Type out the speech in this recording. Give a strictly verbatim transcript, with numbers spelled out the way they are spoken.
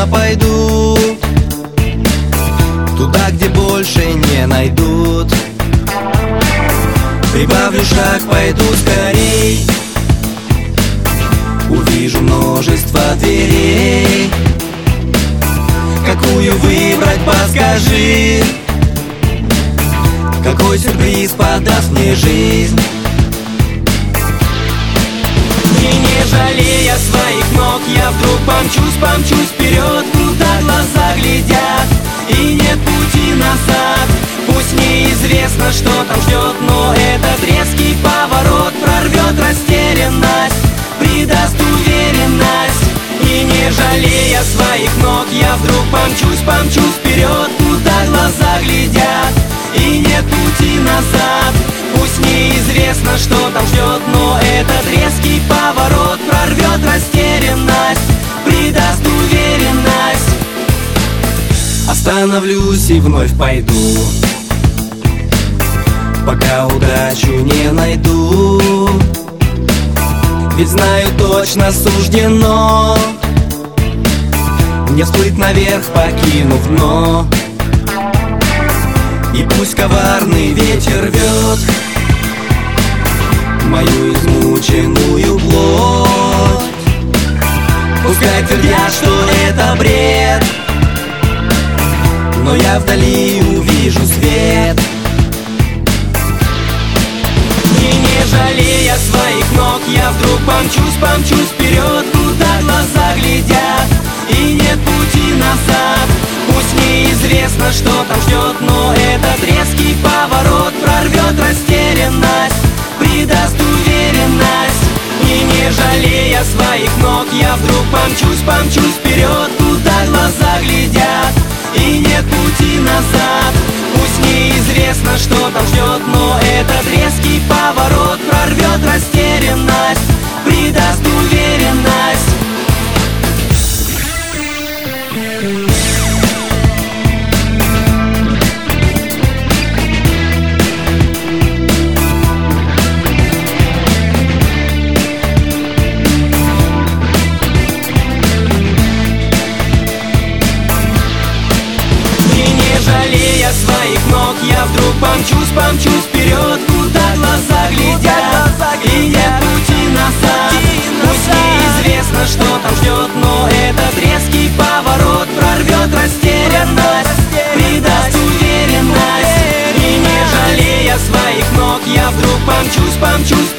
уверенно пойду туда, где больше не найдут. Прибавлю шаг, пойду скорей, увижу множество дверей. Какую выбрать, подскажи, какой сюрприз подаст мне жизнь? И не жалея своих ног, я вдруг помчусь, помчусь вперед, куда глаза глядят, и нет пути назад. Пусть неизвестно, что там ждет, но этот резкий поворот прорвет растерянность, придаст уверенность. И не жалея своих ног, я вдруг помчусь, помчусь вперед, куда глаза глядят, и нет пути назад. Пусть неизвестно, что там ждет, но этот резкий поворот прорвет растерянность, придаст уверенность. Остановлюсь и вновь пойду, пока удачу не найду. Ведь знаю, точно суждено мне всплыть наверх, покинув дно. И пусть коварный ветер рвет мою измученную плоть, пускай твердят, что это бред, но я вдали увижу свет. И не жалея своих ног, я вдруг помчусь, помчусь вперед, куда глаза глядят, и нет пути назад. Пусть неизвестно, что там ждет, но этот резкий поворот прорвет растерянность, придаст уверенность. И не жалея своих ног, я вдруг помчусь, помчусь вперед, куда глаза глядят, и нет пути назад. Пусть неизвестно, что там ждет, но этот резкий поворот прорвет растерянность, придаст уверенность. Своих ног, я вдруг помчусь, помчусь вперед, куда глаза глядят, и нет пути назад. Пусть неизвестно, что там ждет, но этот резкий поворот прорвет растерянность, придаст уверенность. И не жалея своих ног, я вдруг помчусь, помчусь